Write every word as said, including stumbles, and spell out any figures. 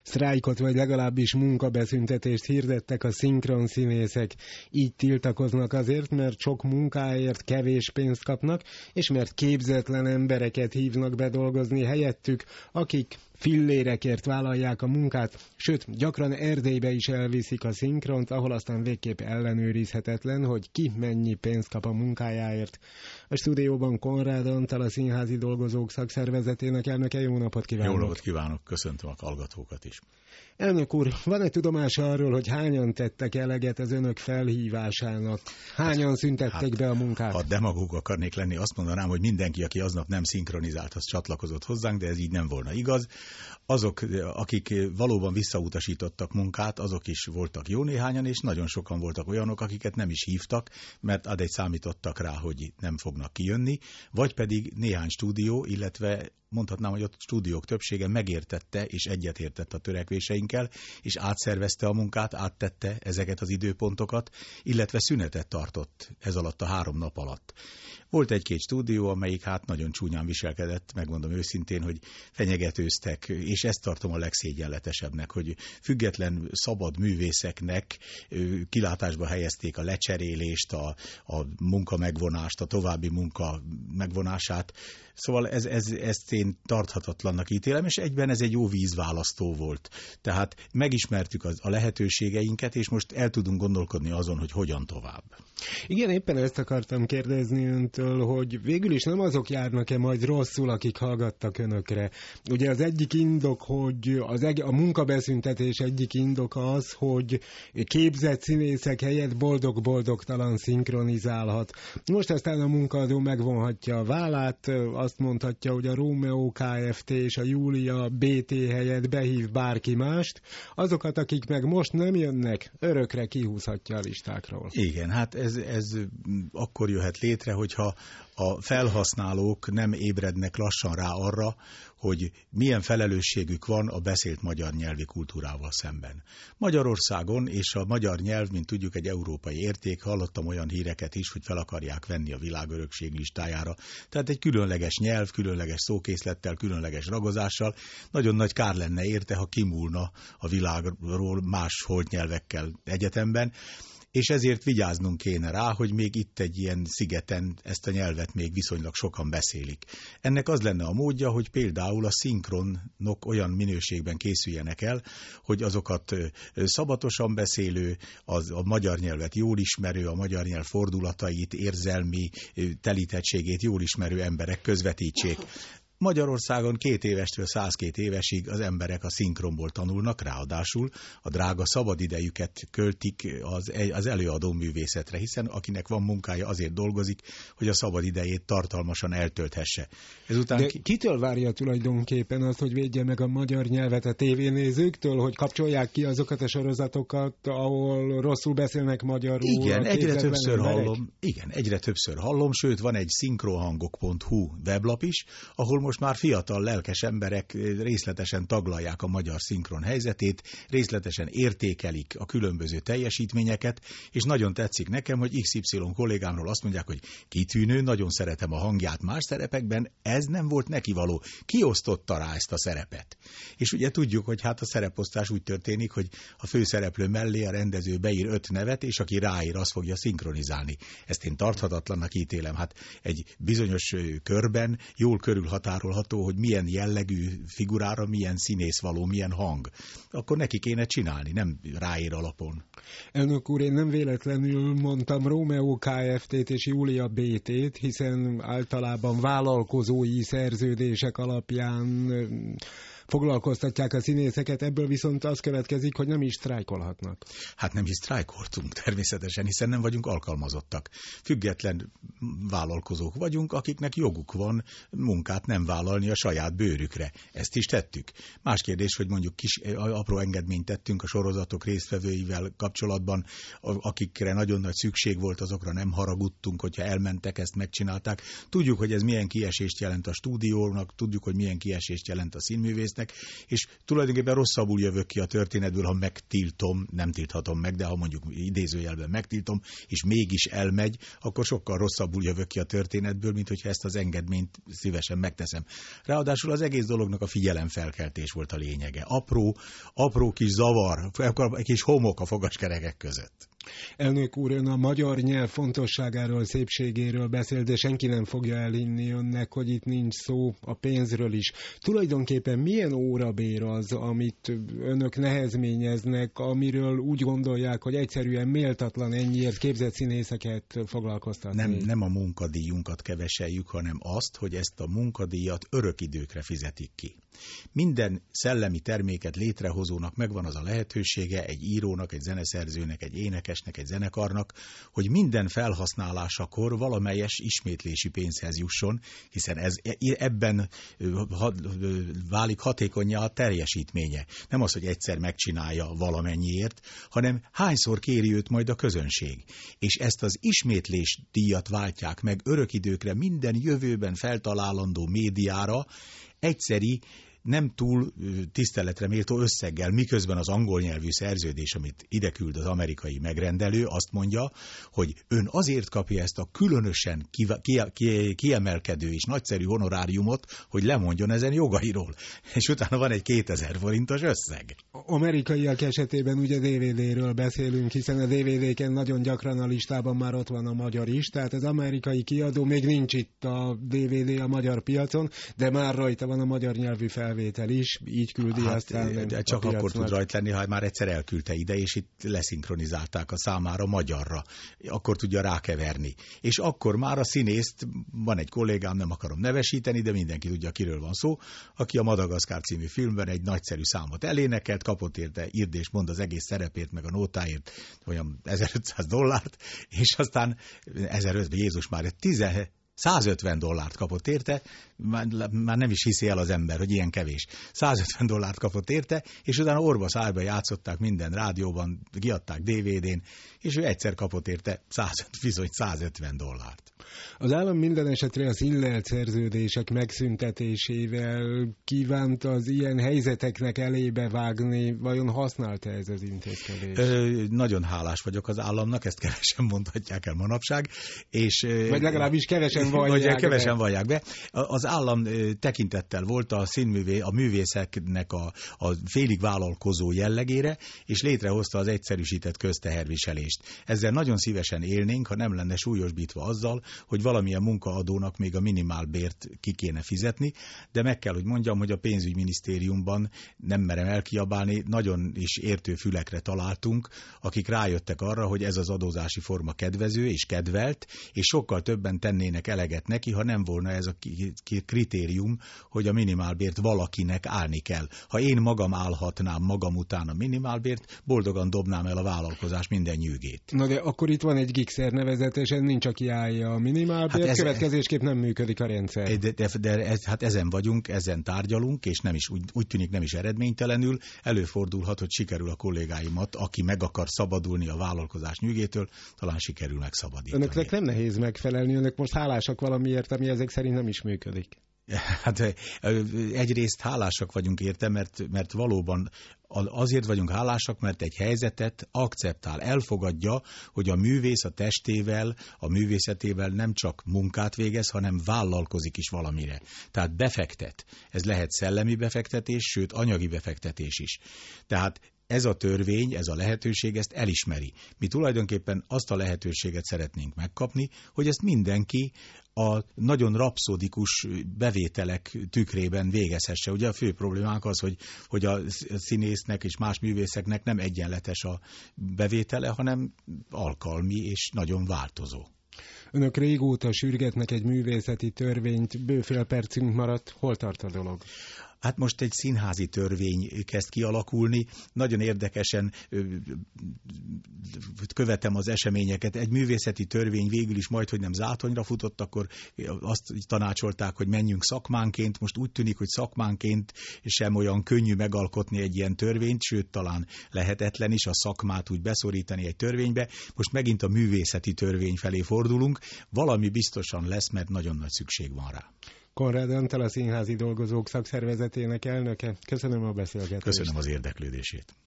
sztrájkot vagy legalábbis munkabeszüntetést hirdettek a szinkronszínészek. Így tiltakoznak azért, mert sok munkáért kevés pénzt kapnak, és mert képzetlen embereket hívnak bedolgozni helyettük, akik fillérekért vállalják a munkát, sőt, gyakran Erdélybe is elviszik a szinkront, ahol aztán végképp ellenőrizhetetlen, hogy ki mennyi pénzt kap a munkájáért. A stúdióban Konrád Antal, a Színházi Dolgozók Szakszervezetének elnöke. Jó napot kívánok! Jó napot kívánok, köszöntöm a hallgatókat is. Elnök úr, van-e tudomása arról, hogy hányan tettek eleget az önök felhívásának? Hányan szüntették hát, be a munkát? Ha demagóg akarnék lenni, azt mondanám, hogy mindenki, aki aznap nem szinkronizált, az csatlakozott hozzánk, de ez így nem volna igaz. Azok, akik valóban visszautasítottak munkát, azok is voltak jó néhányan, és nagyon sokan voltak olyanok, akiket nem is hívtak, mert addig számítottak rá, hogy nem fognak kijönni, vagy pedig néhány stúdió, illetve mondhatnám, hogy a stúdiók többsége megértette és egyetértett a törekvéseinkkel, és átszervezte a munkát, áttette ezeket az időpontokat, illetve szünetet tartott ez alatt a három nap alatt. Volt egy-két stúdió, amelyik hát nagyon csúnyán viselkedett, megmondom őszintén, hogy fenyegetőztek, és ezt tartom a legszégyenletesebbnek, hogy független szabad művészeknek kilátásba helyezték a lecserélést, a, a munka megvonást, a további munka megvonását. Szóval ez, ez, ezt én tarthatatlannak ítélem, és egyben ez egy jó vízválasztó volt. Tehát megismertük az, a lehetőségeinket, és most el tudunk gondolkodni azon, hogy hogyan tovább. Igen, éppen ezt akartam kérdezni öntől, hogy végül is nem azok járnak-e majd rosszul, akik hallgattak önökre. Ugye az egyik indok, hogy az eg- a munkabeszüntetés egyik indoka az, hogy képzett színészek helyett boldog-boldogtalan szinkronizálhat. Most aztán a munkaadó megvonhatja a vállát, azt mondhatja, hogy a Rómeó Kft. És a Júlia bé té helyett behív bárki mást, azokat, akik meg most nem jönnek, örökre kihúzhatja a listákról. Igen, hát ez, ez akkor jöhet létre, hogyha a felhasználók nem ébrednek lassan rá arra, hogy milyen felelősségük van a beszélt magyar nyelvi kultúrával szemben. Magyarországon, és a magyar nyelv, mint tudjuk, egy európai érték, hallottam olyan híreket is, hogy fel akarják venni a világörökség listájára. Tehát egy különleges nyelv, különleges szókészlettel, különleges ragozással. Nagyon nagy kár lenne érte, ha kimúlna a világról más holdnyelvekkel egyetemben. És ezért vigyáznunk kéne rá, hogy még itt egy ilyen szigeten ezt a nyelvet még viszonylag sokan beszélik. Ennek az lenne a módja, hogy például a szinkronok olyan minőségben készüljenek el, hogy azokat szabatosan beszélő, az, a magyar nyelvet jól ismerő, a magyar nyelv fordulatait, érzelmi telítettségét jól ismerő emberek közvetítsék. Magyarországon két évestől százkét évesig az emberek a szinkronból tanulnak, ráadásul a drága szabadidejüket költik az, az előadó művészetre, hiszen akinek van munkája, azért dolgozik, hogy a szabadidejét tartalmasan eltölthesse. Ezután De ki... kitől várja tulajdonképpen azt, hogy védje meg a magyar nyelvet a tévénézőktől, hogy kapcsolják ki azokat a sorozatokat, ahol rosszul beszélnek magyarul? Igen, egyre többször emberek? hallom, igen, egyre többször hallom, sőt van egy szinkronhangok pont hu weblap is, ahol most már fiatal, lelkes emberek részletesen taglalják a magyar szinkron helyzetét, részletesen értékelik a különböző teljesítményeket, és nagyon tetszik nekem, hogy iksz ipszilon kollégámról azt mondják, hogy kitűnő, nagyon szeretem a hangját más szerepekben, ez nem volt neki való. Ki osztotta rá ezt a szerepet? És ugye tudjuk, hogy hát a szereposztás úgy történik, hogy a főszereplő mellé a rendező beír öt nevet, és aki ráír, azt fogja szinkronizálni. Ezt én tarthatatlannak ítélem. Hát egy bizonyos körben jól körülhatárolható, hogy milyen jellegű figurára, milyen színész való, milyen hang. Akkor neki kéne csinálni, nem ráír alapon. Elnök úr, én nem véletlenül mondtam Rómeó Kft. És Júlia bé té-t, hiszen általában vállalkozói szerződések alapján foglalkoztatják a színészeket, ebből viszont az következik, hogy nem is sztrájkolhatnak. Hát nem is sztrájkoltunk természetesen, hiszen nem vagyunk alkalmazottak. Független vállalkozók vagyunk, akiknek joguk van munkát nem vállalni a saját bőrükre. Ezt is tettük. Más kérdés, hogy mondjuk kis apró engedményt tettünk a sorozatok résztvevőivel kapcsolatban, akikre nagyon nagy szükség volt, azokra nem haragudtunk, hogyha elmentek, ezt megcsinálták. Tudjuk, hogy ez milyen kiesést jelent a stúdiónak, tudjuk, hogy milyen kiesést jelent a színművésznek, lesznek, és tulajdonképpen rosszabbul jövök ki a történetből, ha megtiltom, nem tilthatom meg, de ha mondjuk idézőjelben megtiltom, és mégis elmegy, akkor sokkal rosszabbul jövök ki a történetből, mint hogyha ezt az engedményt szívesen megteszem. Ráadásul az egész dolognak a figyelemfelkeltés volt a lényege. Apró, apró kis zavar, egy kis homok a fogaskerekek között. Elnök úr, ön a magyar nyelv fontosságáról, szépségéről beszél, de senki nem fogja elhinni önnek, hogy itt nincs szó a pénzről is. Tulajdonképpen milyen órabér az, amit önök nehezményeznek, amiről úgy gondolják, hogy egyszerűen méltatlan ennyiért képzett színészeket foglalkoztatni? Nem, nem a munkadíjunkat keveseljük, hanem azt, hogy ezt a munkadíjat örök időkre fizetik ki. Minden szellemi terméket létrehozónak megvan az a lehetősége, egy írónak, egy zeneszerzőnek, egy énekesnek, egy zenekarnak, hogy minden felhasználásakor valamelyes ismétlési pénzhez jusson, hiszen ez ebben válik hatékonnyá a teljesítménye. Nem az, hogy egyszer megcsinálja valamennyiért, hanem hányszor kéri őt majd a közönség. És ezt az ismétlés díjat váltják meg örök időkre minden jövőben feltalálandó médiára, egyszeri, nem túl tiszteletre méltó összeggel, miközben az angol nyelvű szerződés, amit ide küld az amerikai megrendelő, azt mondja, hogy ön azért kapja ezt a különösen kive, kie, kie, kiemelkedő és nagyszerű honoráriumot, hogy lemondjon ezen jogairól. És utána van egy kétezer forintos összeg. Amerikaiak esetében ugye dé vé dé-ről beszélünk, hiszen a dé vé dé-ken nagyon gyakran a listában már ott van a magyar is, tehát az amerikai kiadó még nincs itt a dé vé dé a magyar piacon, de már rajta van a magyar nyelvű felvétel is, így küldi hát, aztán de csak akkor tud rajta lenni, ha már egyszer elküldte ide, és itt leszinkronizálták a számára magyarra. Akkor tudja rákeverni. És akkor már a színészt, van egy kollégám, nem akarom nevesíteni, de mindenki tudja, kiről van szó, aki a Madagaszkár című filmben egy nagyszerű számot elénekelt, kapott érte, írd és mond az egész szerepét, meg a nótáért, olyan ezerötszáz dollárt, és aztán ezerötszáz, Jézus már százötven dollárt kapott érte, már, már nem is hiszi el az ember, hogy ilyen kevés. százötven dollárt kapott érte, és utána orba szájba játszották minden rádióban, kiadták dé vé dén, és ő egyszer kapott érte száz, bizony százötven dollárt. Az állam minden esetre az illelt szerződések megszüntetésével kívánt az ilyen helyzeteknek elébe vágni, vajon használta ez az intézkedés? Ö, nagyon hálás vagyok az államnak, ezt kevesen mondhatják el manapság. És, vagy legalábbis kevesen vallják vagy kevesen be. vallják be. Az állam tekintettel volt a színművé, a művészeknek a, a félig vállalkozó jellegére, és létrehozta az egyszerűsített közteherviselést. Ezzel nagyon szívesen élnénk, ha nem lenne súlyosbítva azzal, hogy valamilyen munkaadónak még a minimálbért ki kéne fizetni, de meg kell, hogy mondjam, hogy a pénzügyminisztériumban, nem merem elkiabálni, nagyon is értő fülekre találtunk, akik rájöttek arra, hogy ez az adózási forma kedvező és kedvelt, és sokkal többen tennének eleget neki, ha nem volna ez a kritérium, hogy a minimálbért valakinek állni kell. Ha én magam állhatnám magam után a minimálbért, boldogan dobnám el a vállalkozás minden nyűgét. Na de akkor itt van egy gigszer nevezetesen, nincs aki állja a minimálbért, hát ez, következésképp nem működik a rendszer. De, de, de ez, hát ezen vagyunk, ezen tárgyalunk, és nem is, úgy, úgy tűnik nem is eredménytelenül. Előfordulhat, hogy sikerül a kollégáimat, aki meg akar szabadulni a vállalkozás nyűgétől, talán sikerül megszabadítani. Önöknek nem nehéz megfelelni, önök most hálásak valamiért, ami ezek szerint nem is működik. Hát egyrészt hálásak vagyunk érte, mert, mert valóban azért vagyunk hálásak, mert egy helyzetet akceptál, elfogadja, hogy a művész a testével, a művészetével nem csak munkát végez, hanem vállalkozik is valamire. Tehát befektet. Ez lehet szellemi befektetés, sőt anyagi befektetés is. Tehát ez a törvény, ez a lehetőség ezt elismeri. Mi tulajdonképpen azt a lehetőséget szeretnénk megkapni, hogy ezt mindenki a nagyon rapszodikus bevételek tükrében végezhesse. Ugye a fő problémánk az, hogy, hogy a színésznek és más művészeknek nem egyenletes a bevétele, hanem alkalmi és nagyon változó. Önök régóta sürgetnek egy művészeti törvényt, bőfél percünk maradt, hol tart a dolog? Hát most egy színházi törvény kezd kialakulni. Nagyon érdekesen követem az eseményeket. Egy művészeti törvény végül is majd, hogy nem zátonyra futott, akkor azt tanácsolták, hogy menjünk szakmánként. Most úgy tűnik, hogy szakmánként sem olyan könnyű megalkotni egy ilyen törvényt, sőt talán lehetetlen is a szakmát úgy beszorítani egy törvénybe. Most megint a művészeti törvény felé fordulunk. Valami biztosan lesz, mert nagyon nagy szükség van rá. Konrád Antal, a Színházi Dolgozók Szakszervezetének elnöke. Köszönöm a beszélgetést. Köszönöm az érdeklődését.